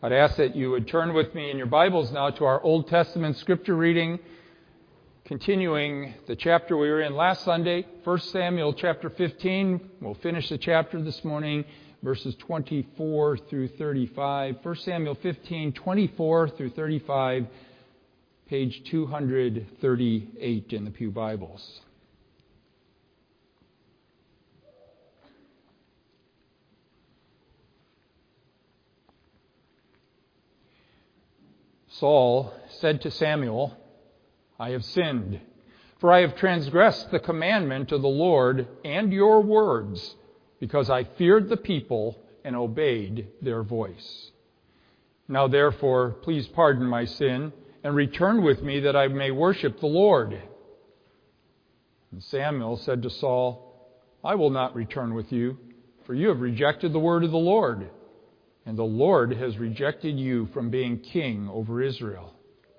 I'd ask that you would turn with me in your Bibles now to our Old Testament scripture reading, continuing the chapter we were in last Sunday, 1 Samuel chapter 15. We'll finish the chapter this morning, verses 24 through 35. 1 Samuel 15, 24 through 35, page 238 in the Pew Bibles. Saul said to Samuel, I have sinned, for I have transgressed the commandment of the Lord and your words, because I feared the people and obeyed their voice. Now therefore, please pardon my sin and return with me that I may worship the Lord. And Samuel said to Saul, I will not return with you, for you have rejected the word of the Lord. And the Lord has rejected you from being king over Israel.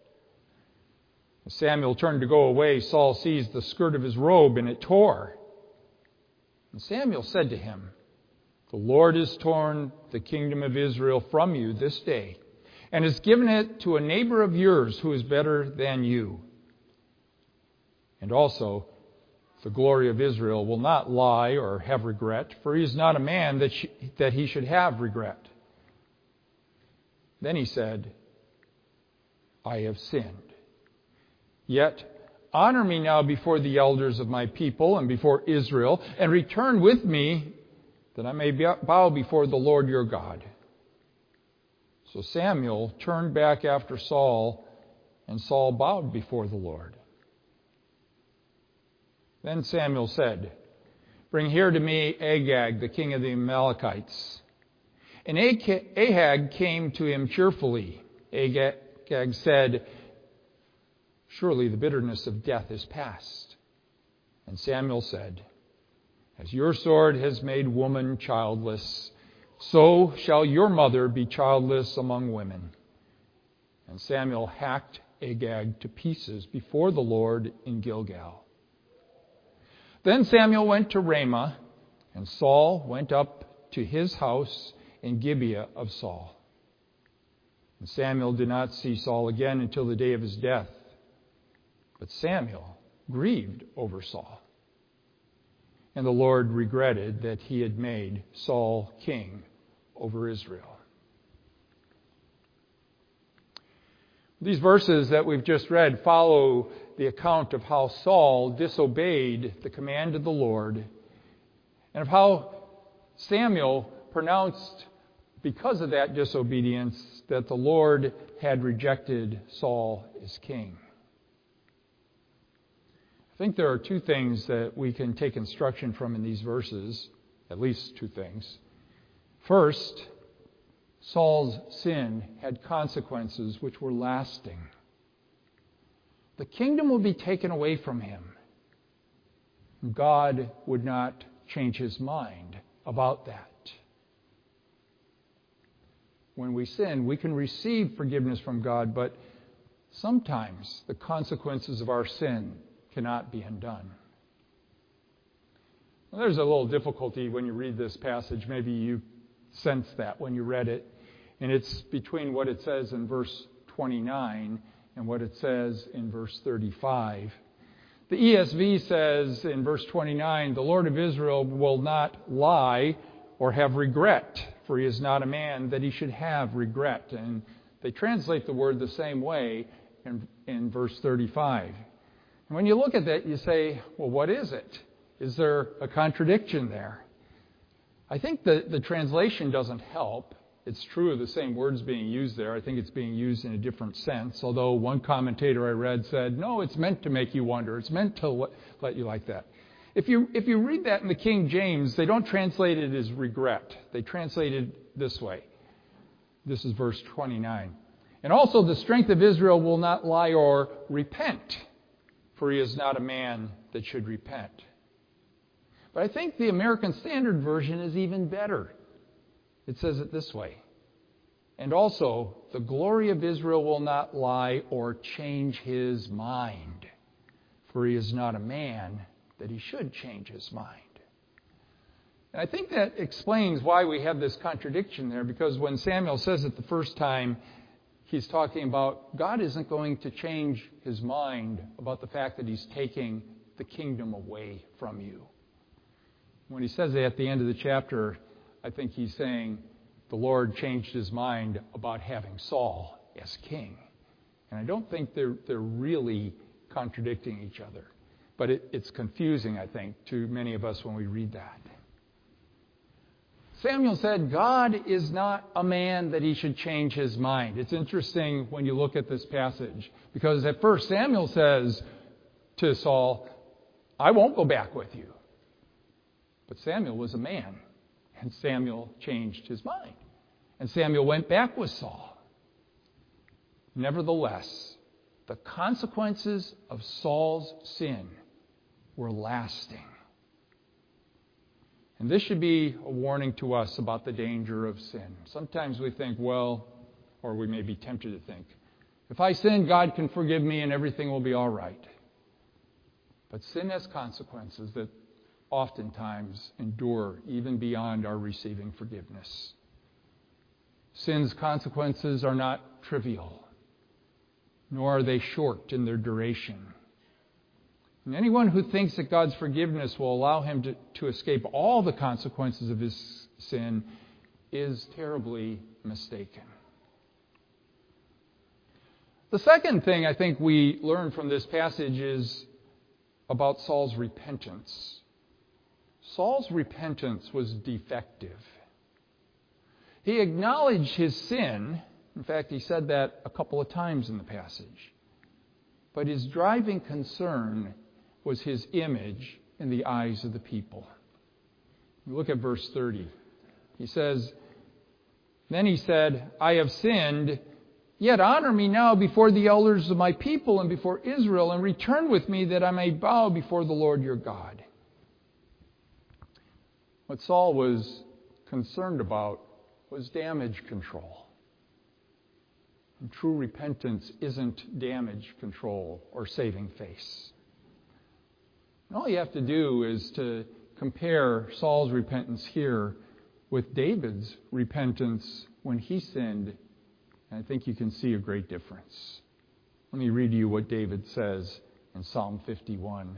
As Samuel turned to go away, Saul seized the skirt of his robe, and it tore. And Samuel said to him, The Lord has torn the kingdom of Israel from you this day, and has given it to a neighbor of yours who is better than you. And also, the glory of Israel will not lie or have regret, for he is not a man that he should have regret. Then he said, I have sinned. Yet honor me now before the elders of my people and before Israel, and return with me that I may bow before the Lord your God. So Samuel turned back after Saul, and Saul bowed before the Lord. Then Samuel said, Bring here to me Agag, the king of the Amalekites. And Ahag came to him cheerfully. Agag said, Surely the bitterness of death is past. And Samuel said, As your sword has made woman childless, so shall your mother be childless among women. And Samuel hacked Agag to pieces before the Lord in Gilgal. Then Samuel went to Ramah, and Saul went up to his house in Gibeah of Saul. And Samuel did not see Saul again until the day of his death. But Samuel grieved over Saul. And the Lord regretted that he had made Saul king over Israel. These verses that we've just read follow the account of how Saul disobeyed the command of the Lord, and of how Samuel pronounced, because of that disobedience, that the Lord had rejected Saul as king. I think there are two things that we can take instruction from in these verses, at least two things. First, Saul's sin had consequences which were lasting. The kingdom would be taken away from him. God would not change his mind about that. When we sin, we can receive forgiveness from God, but sometimes the consequences of our sin cannot be undone. Well, there's a little difficulty when you read this passage. Maybe you sensed that when you read it. And it's between what it says in verse 29 and what it says in verse 35. The ESV says in verse 29, The Lord of Israel will not lie or have regret, for he is not a man that he should have regret. And they translate the word the same way in verse 35. And when you look at that, you say, well, what is it? Is there a contradiction there? I think the translation doesn't help. It's true, the same word's being used there. I think it's being used in a different sense, although one commentator I read said, no, it's meant to make you wonder. It's meant to let you like that. If you read that in the King James, they don't translate it as regret. They translate it this way. This is verse 29. And also the strength of Israel will not lie or repent, for he is not a man that should repent. But I think the American Standard Version is even better. It says it this way. And also, the glory of Israel will not lie or change his mind, for he is not a man that he should change his mind. And I think that explains why we have this contradiction there, because when Samuel says it the first time, he's talking about God isn't going to change his mind about the fact that he's taking the kingdom away from you. When he says it at the end of the chapter, I think he's saying the Lord changed his mind about having Saul as king. And I don't think they're really contradicting each other. But it's confusing, I think, to many of us when we read that. Samuel said, God is not a man that he should change his mind. It's interesting when you look at this passage, because at first Samuel says to Saul, I won't go back with you. But Samuel was a man, and Samuel changed his mind. And Samuel went back with Saul. Nevertheless, the consequences of Saul's sin were lasting. And this should be a warning to us about the danger of sin. Sometimes we think, well, or we may be tempted to think, if I sin, God can forgive me and everything will be all right. But sin has consequences that oftentimes endure even beyond our receiving forgiveness. Sin's consequences are not trivial, nor are they short in their duration. And anyone who thinks that God's forgiveness will allow him to escape all the consequences of his sin is terribly mistaken. The second thing I think we learn from this passage is about Saul's repentance. Saul's repentance was defective. He acknowledged his sin. In fact, he said that a couple of times in the passage. But his driving concern was his image in the eyes of the people. Look at verse 30. He says, Then he said, I have sinned, yet honor me now before the elders of my people and before Israel, and return with me that I may bow before the Lord your God. What Saul was concerned about was damage control. And true repentance isn't damage control or saving face. And all you have to do is to compare Saul's repentance here with David's repentance when he sinned, and I think you can see a great difference. Let me read to you what David says in Psalm 51.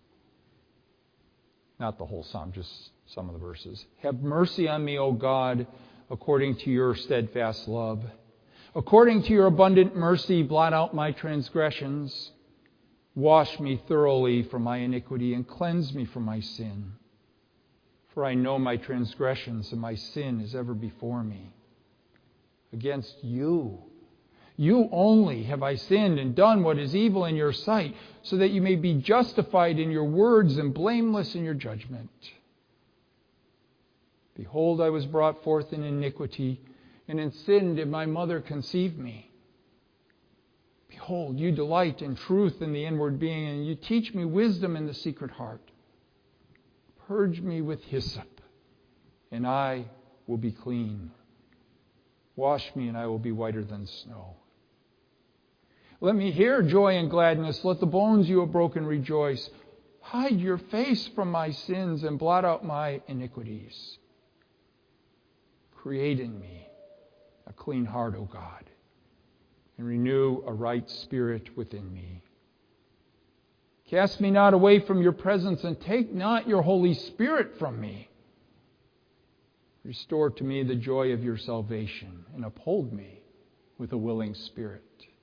Not the whole psalm, just some of the verses. Have mercy on me, O God, according to your steadfast love. According to your abundant mercy, blot out my transgressions. Wash me thoroughly from my iniquity and cleanse me from my sin. For I know my transgressions and my sin is ever before me. Against you only have I sinned and done what is evil in your sight, so that you may be justified in your words and blameless in your judgment. Behold, I was brought forth in iniquity, and in sin did my mother conceive me. Behold, you delight in truth in the inward being, and you teach me wisdom in the secret heart. Purge me with hyssop, and I will be clean. Wash me, and I will be whiter than snow. Let me hear joy and gladness. Let the bones you have broken rejoice. Hide your face from my sins and blot out my iniquities. Create in me a clean heart, O God, and renew a right spirit within me. Cast me not away from your presence, and take not your Holy Spirit from me. Restore to me the joy of your salvation, and uphold me with a willing spirit.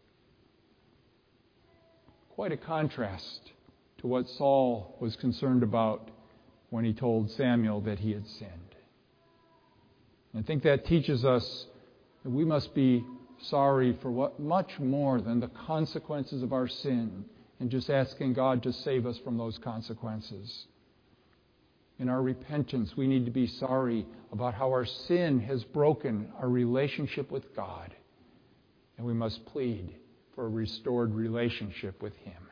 Quite a contrast to what Saul was concerned about when he told Samuel that he had sinned. And I think that teaches us that we must be sorry for what much more than the consequences of our sin, and just asking God to save us from those consequences. In our repentance, we need to be sorry about how our sin has broken our relationship with God, and we must plead for a restored relationship with Him.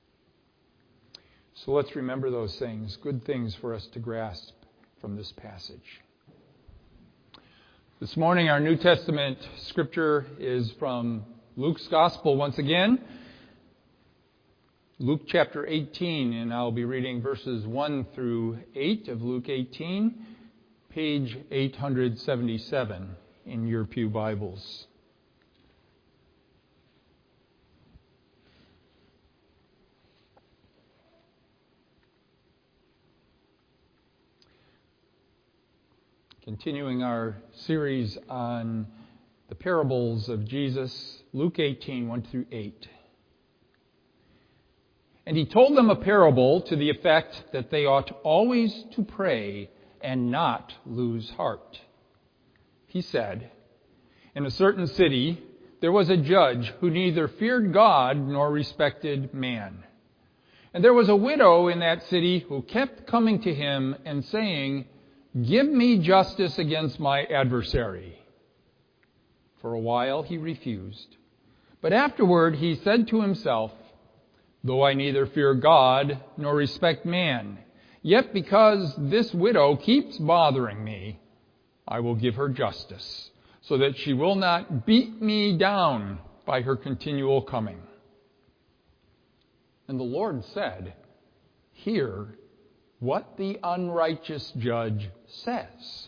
So let's remember those things, good things for us to grasp from this passage. This morning, our New Testament scripture is from Luke's Gospel once again. Luke chapter 18, and I'll be reading verses 1 through 8 of Luke 18. page 877 in your pew Bibles. Continuing our series on the parables of Jesus, Luke 18, 1 through 8. And he told them a parable to the effect that they ought always to pray and not lose heart. He said, in a certain city there was a judge who neither feared God nor respected man. And there was a widow in that city who kept coming to him and saying, "Give me justice against my adversary." For a while he refused. But afterward he said to himself, "Though I neither fear God nor respect man, yet because this widow keeps bothering me, I will give her justice, so that she will not beat me down by her continual coming." And the Lord said, "Hear what the unrighteous judge says.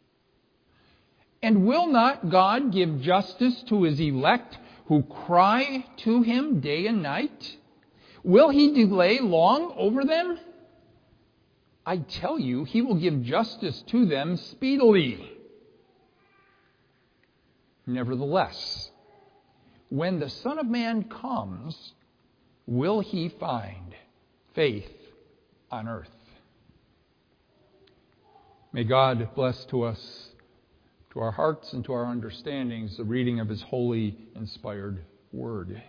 And will not God give justice to his elect who cry to him day and night? Will he delay long over them? I tell you, he will give justice to them speedily. Nevertheless, when the Son of Man comes, will he find faith on earth?" May God bless to us, to our hearts and to our understandings, the reading of his holy, inspired word.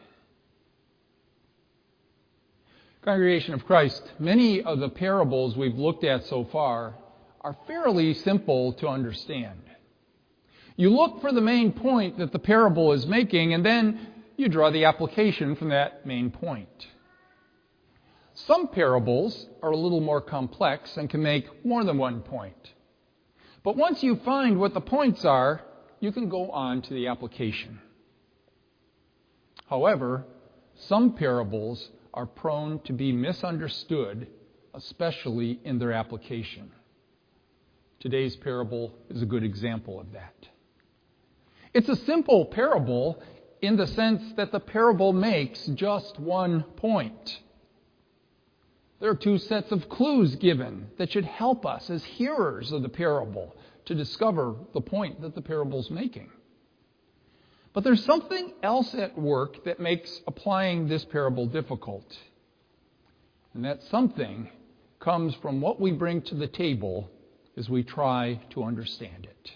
Congregation of Christ, many of the parables we've looked at so far are fairly simple to understand. You look for the main point that the parable is making, and then you draw the application from that main point. Some parables are a little more complex and can make more than one point. But once you find what the points are, you can go on to the application. However, some parables are prone to be misunderstood, especially in their application. Today's parable is a good example of that. It's a simple parable in the sense that the parable makes just one point. There are two sets of clues given that should help us as hearers of the parable to discover the point that the parable is making. But there's something else at work that makes applying this parable difficult. And that something comes from what we bring to the table as we try to understand it.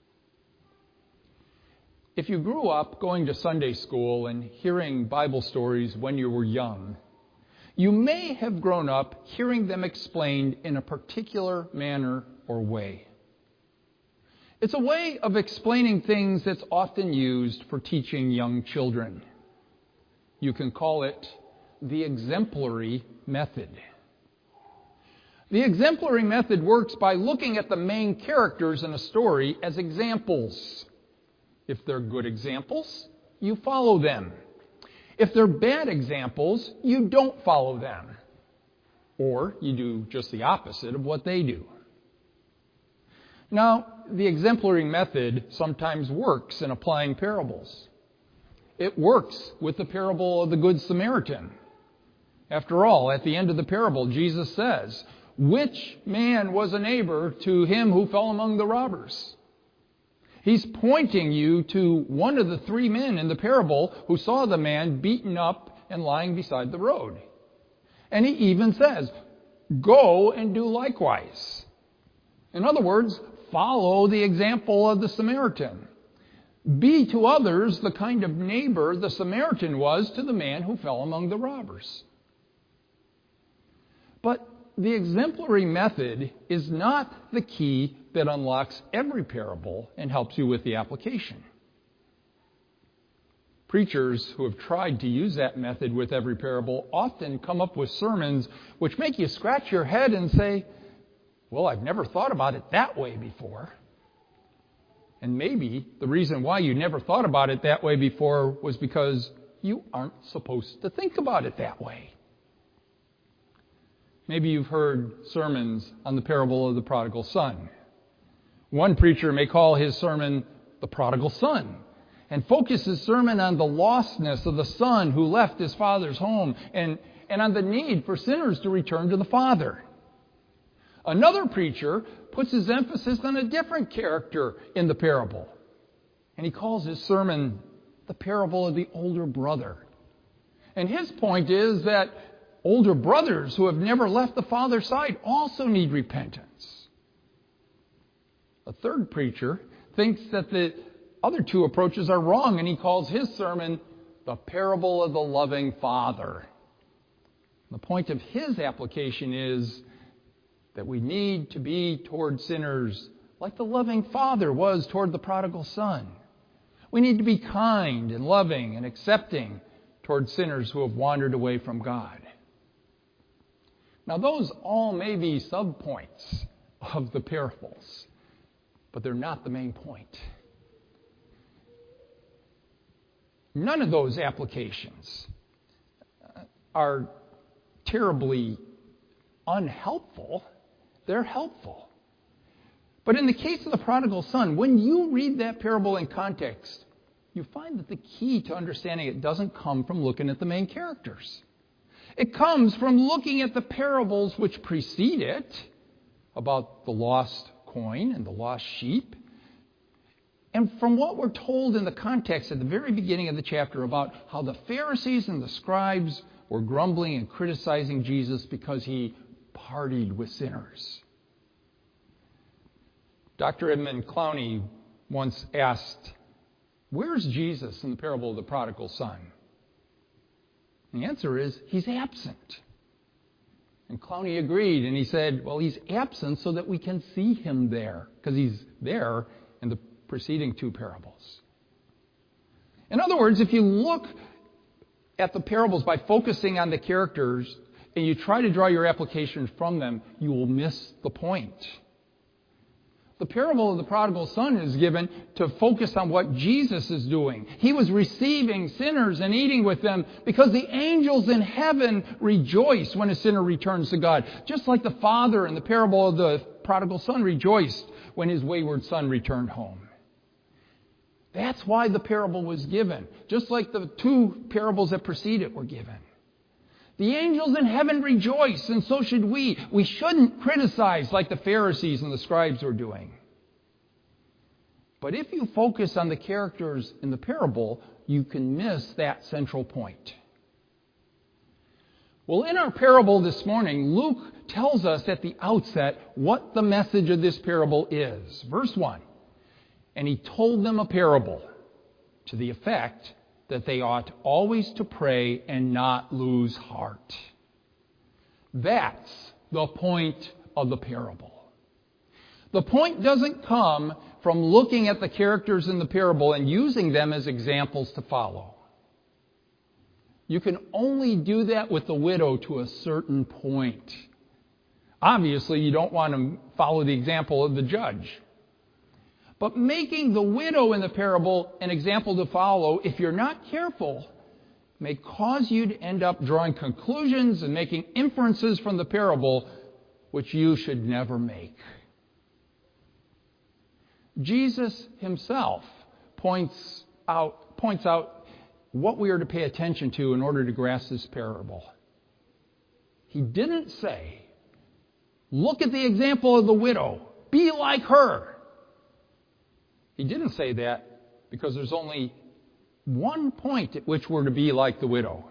If you grew up going to Sunday school and hearing Bible stories when you were young, you may have grown up hearing them explained in a particular manner or way. It's a way of explaining things that's often used for teaching young children. You can call it the exemplary method. The exemplary method works by looking at the main characters in a story as examples. If they're good examples, you follow them. If they're bad examples, you don't follow them. Or you do just the opposite of what they do. Now, the exemplary method sometimes works in applying parables. It works with the parable of the Good Samaritan. After all, at the end of the parable, Jesus says, "Which man was a neighbor to him who fell among the robbers?" He's pointing you to one of the three men in the parable who saw the man beaten up and lying beside the road. And he even says, "Go and do likewise." In other words, follow the example of the Samaritan. Be to others the kind of neighbor the Samaritan was to the man who fell among the robbers. But the exemplary method is not the key that unlocks every parable and helps you with the application. Preachers who have tried to use that method with every parable often come up with sermons which make you scratch your head and say, "Well, I've never thought about it that way before." And maybe the reason why you never thought about it that way before was because you aren't supposed to think about it that way. Maybe you've heard sermons on the parable of the prodigal son. One preacher may call his sermon The Prodigal Son and focus his sermon on the lostness of the son who left his father's home and on the need for sinners to return to the Father. Another preacher puts his emphasis on a different character in the parable, and he calls his sermon The Parable of the Older Brother. And his point is that older brothers who have never left the Father's side also need repentance. A third preacher thinks that the other two approaches are wrong, and he calls his sermon The Parable of the Loving Father. The point of his application is that we need to be toward sinners like the loving Father was toward the prodigal son. We need to be kind and loving and accepting toward sinners who have wandered away from God. Now, those all may be subpoints of the parables, but they're not the main point. None of those applications are terribly unhelpful. They're helpful. But in the case of the prodigal son, when you read that parable in context, you find that the key to understanding it doesn't come from looking at the main characters. It comes from looking at the parables which precede it, about the lost coin and the lost sheep, and from what we're told in the context at the very beginning of the chapter about how the Pharisees and the scribes were grumbling and criticizing Jesus because he partied with sinners. Dr. Edmund Clowney once asked, "Where's Jesus in the parable of the prodigal son?" The answer is, he's absent. And Clowney agreed, and he said, well, he's absent so that we can see him there, because he's there in the preceding two parables. In other words, if you look at the parables by focusing on the characters and you try to draw your application from them, you will miss the point. The parable of the prodigal son is given to focus on what Jesus is doing. He was receiving sinners and eating with them because the angels in heaven rejoice when a sinner returns to God, just like the father in the parable of the prodigal son rejoiced when his wayward son returned home. That's why the parable was given, just like the two parables that precede it were given. The angels in heaven rejoice, and so should we. We shouldn't criticize like the Pharisees and the scribes were doing. But if you focus on the characters in the parable, you can miss that central point. Well, in our parable this morning, Luke tells us at the outset what the message of this parable is. Verse 1, "And he told them a parable to the effect that they ought always to pray and not lose heart." That's the point of the parable. The point doesn't come from looking at the characters in the parable and using them as examples to follow. You can only do that with the widow to a certain point. Obviously, you don't want to follow the example of the judge. But making the widow in the parable an example to follow, if you're not careful, may cause you to end up drawing conclusions and making inferences from the parable which you should never make. Jesus himself points out what we are to pay attention to in order to grasp this parable. He didn't say, "Look at the example of the widow. Be like her." He didn't say that because there's only one point at which we're to be like the widow.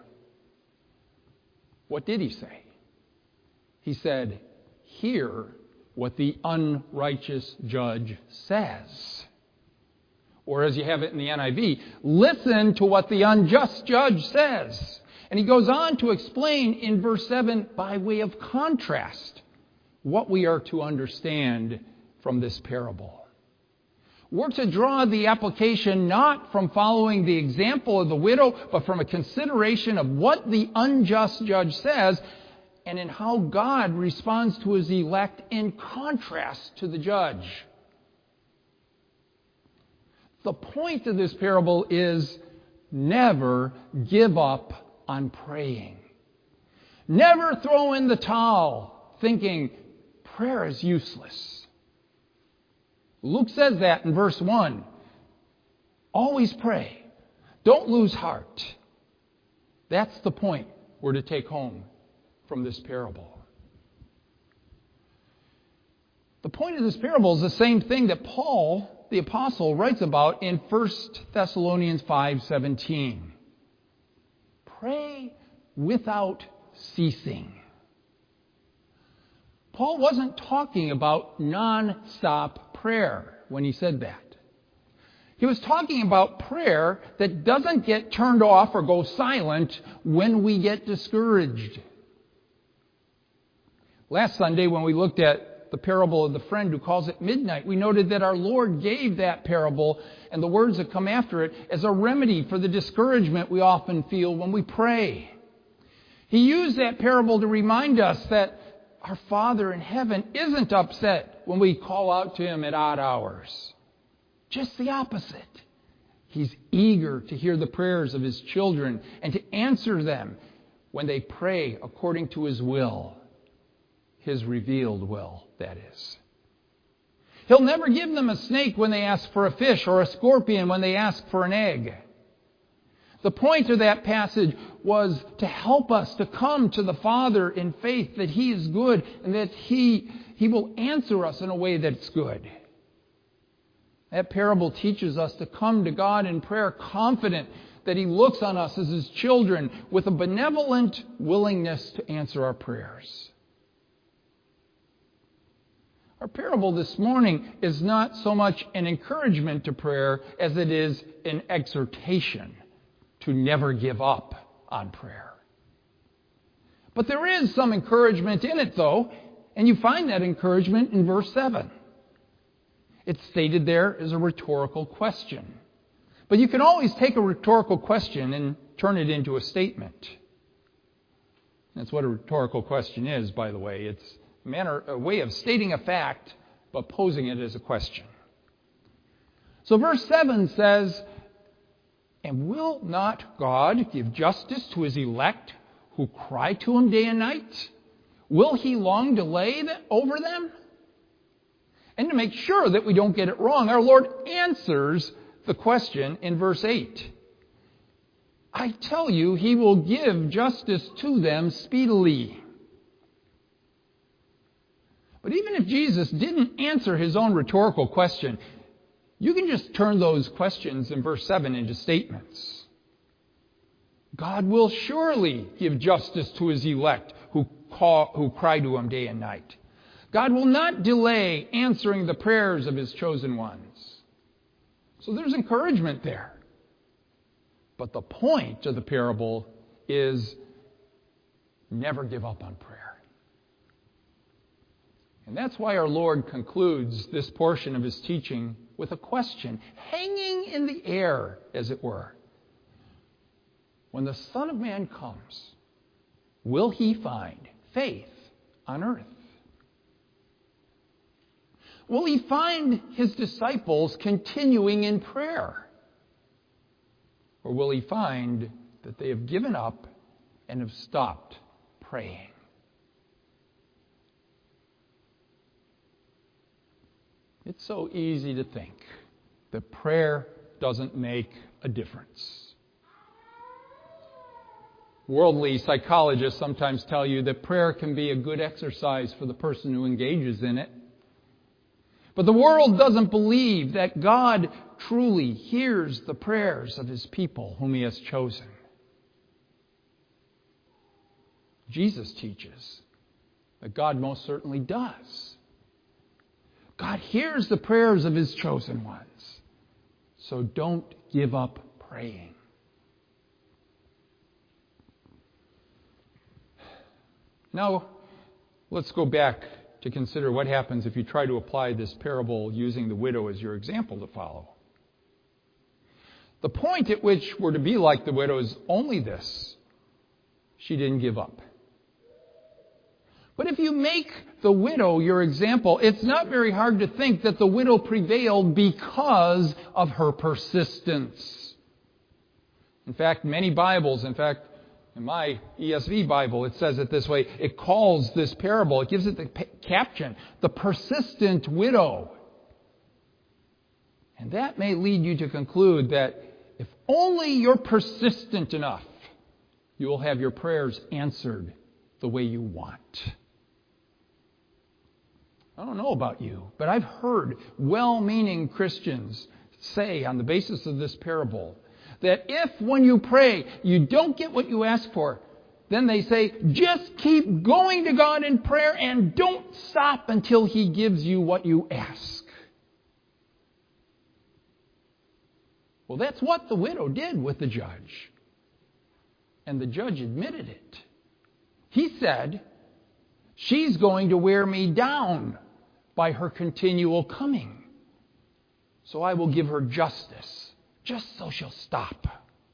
What did he say? He said, "Hear what the unrighteous judge says." Or as you have it in the NIV, "Listen to what the unjust judge says." And he goes on to explain in verse 7, by way of contrast, what we are to understand from this parable. We're to draw the application not from following the example of the widow, but from a consideration of what the unjust judge says and in how God responds to his elect in contrast to the judge. The point of this parable is never give up on praying. Never throw in the towel thinking prayer is useless. Luke says that in verse 1. Always pray. Don't lose heart. That's the point we're to take home from this parable. The point of this parable is the same thing that Paul, the apostle, writes about in 1 Thessalonians 5:17. Pray without ceasing. Paul wasn't talking about non-stop prayer when he said that. He was talking about prayer that doesn't get turned off or go silent when we get discouraged. Last Sunday, when we looked at the parable of the friend who calls at midnight, we noted that our Lord gave that parable and the words that come after it as a remedy for the discouragement we often feel when we pray. He used that parable to remind us that our Father in heaven isn't upset when we call out to Him at odd hours. Just the opposite. He's eager to hear the prayers of His children and to answer them when they pray according to His will. His revealed will, that is. He'll never give them a snake when they ask for a fish or a scorpion when they ask for an egg. The point of that passage was to help us to come to the Father in faith that He is good and that He will answer us in a way that's good. That parable teaches us to come to God in prayer confident that He looks on us as His children with a benevolent willingness to answer our prayers. Our parable this morning is not so much an encouragement to prayer as it is an exhortation to never give up on prayer. But there is some encouragement in it, though, and you find that encouragement in verse 7. It's stated there as a rhetorical question. But you can always take a rhetorical question and turn it into a statement. That's what a rhetorical question is, by the way. It's a way of stating a fact, but posing it as a question. So verse 7 says, "And will not God give justice to His elect who cry to Him day and night? Will He long delay over them?" And to make sure that we don't get it wrong, our Lord answers the question in verse 8. "I tell you, He will give justice to them speedily." But even if Jesus didn't answer His own rhetorical question, you can just turn those questions in verse 7 into statements. God will surely give justice to His elect who cry to Him day and night. God will not delay answering the prayers of His chosen ones. So there's encouragement there. But the point of the parable is never give up on prayer. And that's why our Lord concludes this portion of His teaching with a question hanging in the air, as it were. When the Son of Man comes, will He find faith on earth? Will He find His disciples continuing in prayer? Or will He find that they have given up and have stopped praying? It's so easy to think that prayer doesn't make a difference. Worldly psychologists sometimes tell you that prayer can be a good exercise for the person who engages in it. But the world doesn't believe that God truly hears the prayers of His people whom He has chosen. Jesus teaches that God most certainly does. God hears the prayers of His chosen ones. So don't give up praying. Now, let's go back to consider what happens if you try to apply this parable using the widow as your example to follow. The point at which we're to be like the widow is only this: she didn't give up. But if you make the widow your example, it's not very hard to think that the widow prevailed because of her persistence. In fact, many Bibles, in my ESV Bible, it says it this way. It calls this parable, it gives it the caption, "The Persistent Widow." And that may lead you to conclude that if only you're persistent enough, you will have your prayers answered the way you want. I don't know about you, but I've heard well-meaning Christians say on the basis of this parable that if when you pray you don't get what you ask for, then they say, just keep going to God in prayer and don't stop until He gives you what you ask. Well, that's what the widow did with the judge. And the judge admitted it. He said, she's going to wear me down by her continual coming. So I will give her justice, just so she'll stop.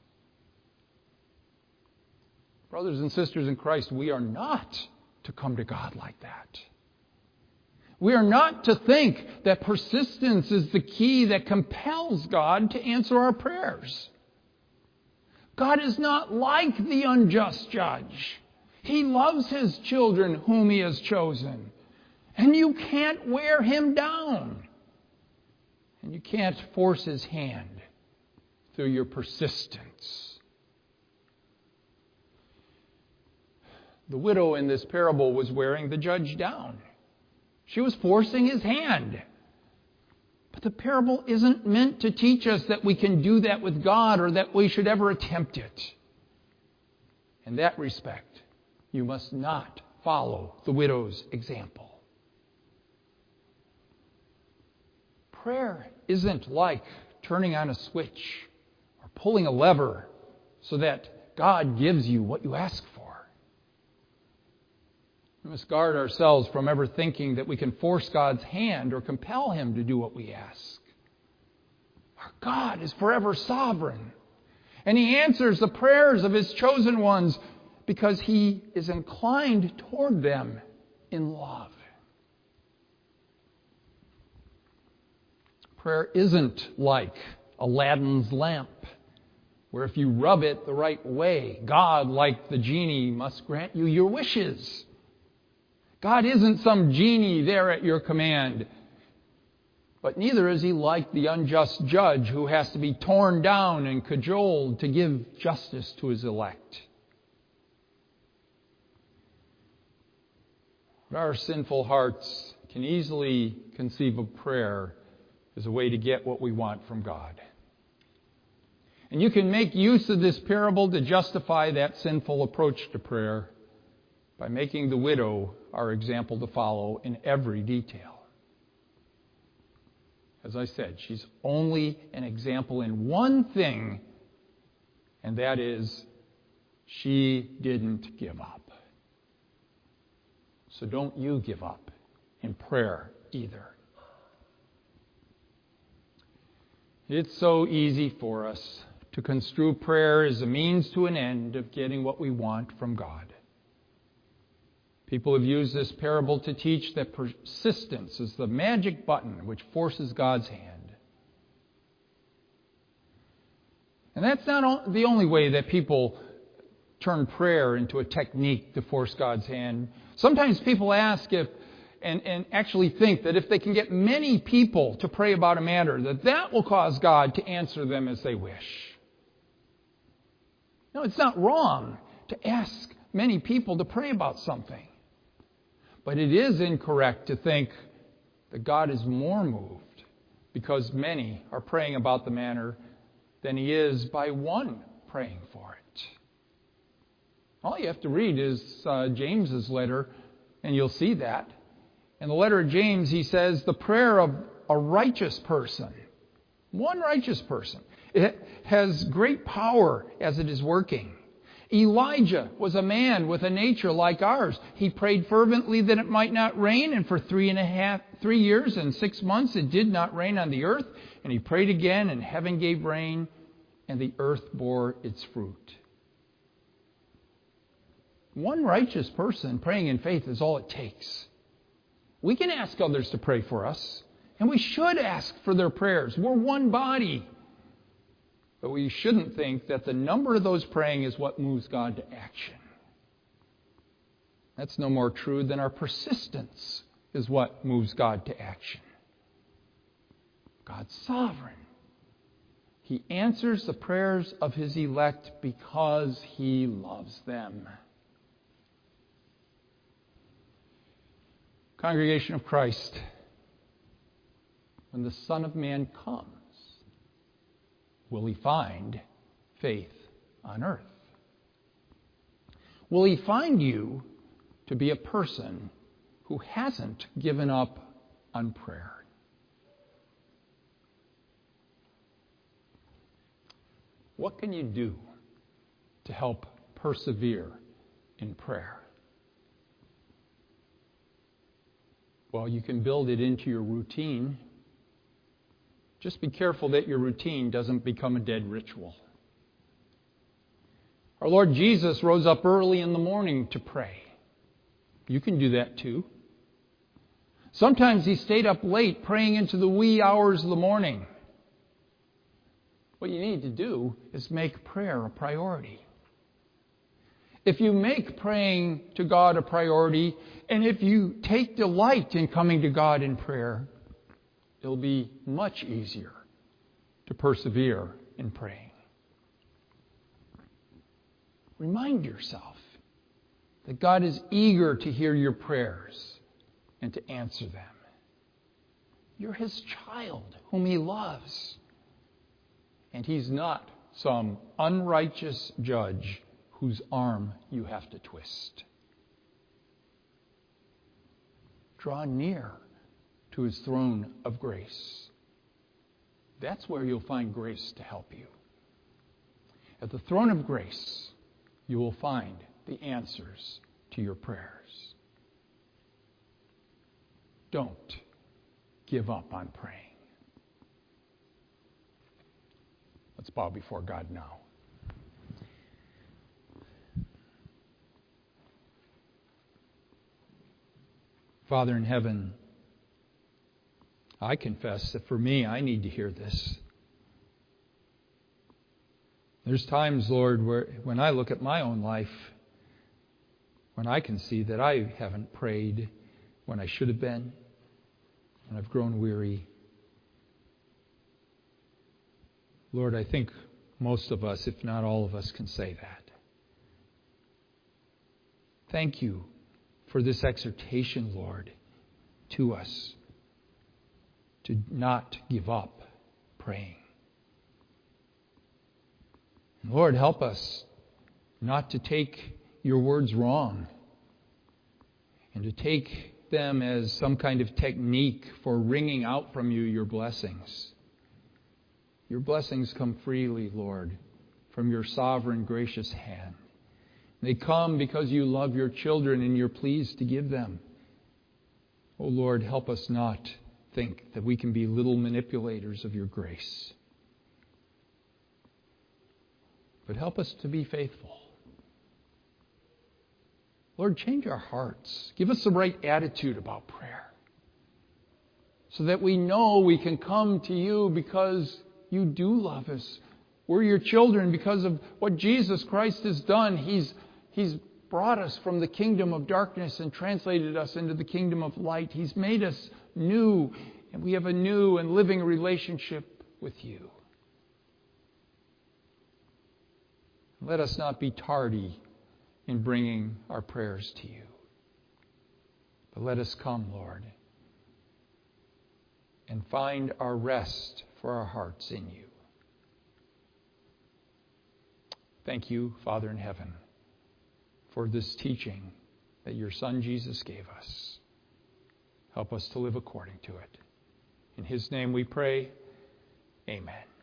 Brothers and sisters in Christ, we are not to come to God like that. We are not to think that persistence is the key that compels God to answer our prayers. God is not like the unjust judge. He loves His children whom He has chosen. And you can't wear Him down. And you can't force His hand through your persistence. The widow in this parable was wearing the judge down. She was forcing his hand. But the parable isn't meant to teach us that we can do that with God or that we should ever attempt it. In that respect, you must not follow the widow's example. Prayer isn't like turning on a switch or pulling a lever so that God gives you what you ask for. We must guard ourselves from ever thinking that we can force God's hand or compel Him to do what we ask. Our God is forever sovereign, and He answers the prayers of His chosen ones because He is inclined toward them in love. Prayer isn't like Aladdin's lamp, where if you rub it the right way, God, like the genie, must grant you your wishes. God isn't some genie there at your command. But neither is He like the unjust judge who has to be torn down and cajoled to give justice to His elect. Our sinful hearts can easily conceive of prayer as a way to get what we want from God. And you can make use of this parable to justify that sinful approach to prayer by making the widow our example to follow in every detail. As I said, she's only an example in one thing, and that is she didn't give up. So don't you give up in prayer either. It's so easy for us to construe prayer as a means to an end of getting what we want from God. People have used this parable to teach that persistence is the magic button which forces God's hand. And that's not the only way that people turn prayer into a technique to force God's hand. Sometimes people ask if, and actually think that if they can get many people to pray about a matter, that will cause God to answer them as they wish. No, it's not wrong to ask many people to pray about something. But it is incorrect to think that God is more moved because many are praying about the matter than He is by one praying for it. All you have to read is James's letter, and you'll see that. In the letter of James, he says, the prayer of a righteous person, one righteous person, it has great power as it is working. Elijah was a man with a nature like ours. He prayed fervently that it might not rain, and for 3 years and 6 months it did not rain on the earth. And he prayed again, and heaven gave rain, and the earth bore its fruit. One righteous person praying in faith is all it takes. We can ask others to pray for us, and we should ask for their prayers. We're one body. But we shouldn't think that the number of those praying is what moves God to action. That's no more true than our persistence is what moves God to action. God's sovereign. He answers the prayers of His elect because He loves them. Congregation of Christ, when the Son of Man comes, will He find faith on earth? Will He find you to be a person who hasn't given up on prayer? What can you do to help persevere in prayer? Well, you can build it into your routine. Just be careful that your routine doesn't become a dead ritual. Our Lord Jesus rose up early in the morning to pray. You can do that too. Sometimes He stayed up late praying into the wee hours of the morning. What you need to do is make prayer a priority. If you make praying to God a priority, and if you take delight in coming to God in prayer, it'll be much easier to persevere in praying. Remind yourself that God is eager to hear your prayers and to answer them. You're His child whom He loves. And He's not some unrighteous judge whose arm you have to twist. Draw near to His throne of grace. That's where you'll find grace to help you. At the throne of grace, you will find the answers to your prayers. Don't give up on praying. Let's bow before God now. Father in heaven, I confess that for me, I need to hear this. There's times, Lord, where when I look at my own life, when I can see that I haven't prayed when I should have been, when I've grown weary. Lord, I think most of us, if not all of us, can say that. Thank you for this exhortation, Lord, to us to not give up praying. Lord, help us not to take your words wrong and to take them as some kind of technique for wringing out from you your blessings. Your blessings come freely, Lord, from your sovereign, gracious hand. They come because you love your children and you're pleased to give them. Oh, Lord, help us not think that we can be little manipulators of your grace. But help us to be faithful. Lord, change our hearts. Give us the right attitude about prayer so that we know we can come to you because you do love us. We're your children because of what Jesus Christ has done. He's brought us from the kingdom of darkness and translated us into the kingdom of light. He's made us new, and we have a new and living relationship with you. Let us not be tardy in bringing our prayers to you. But let us come, Lord, and find our rest for our hearts in you. Thank you, Father in heaven, for this teaching that your Son Jesus gave us. Help us to live according to it. In His name we pray, amen.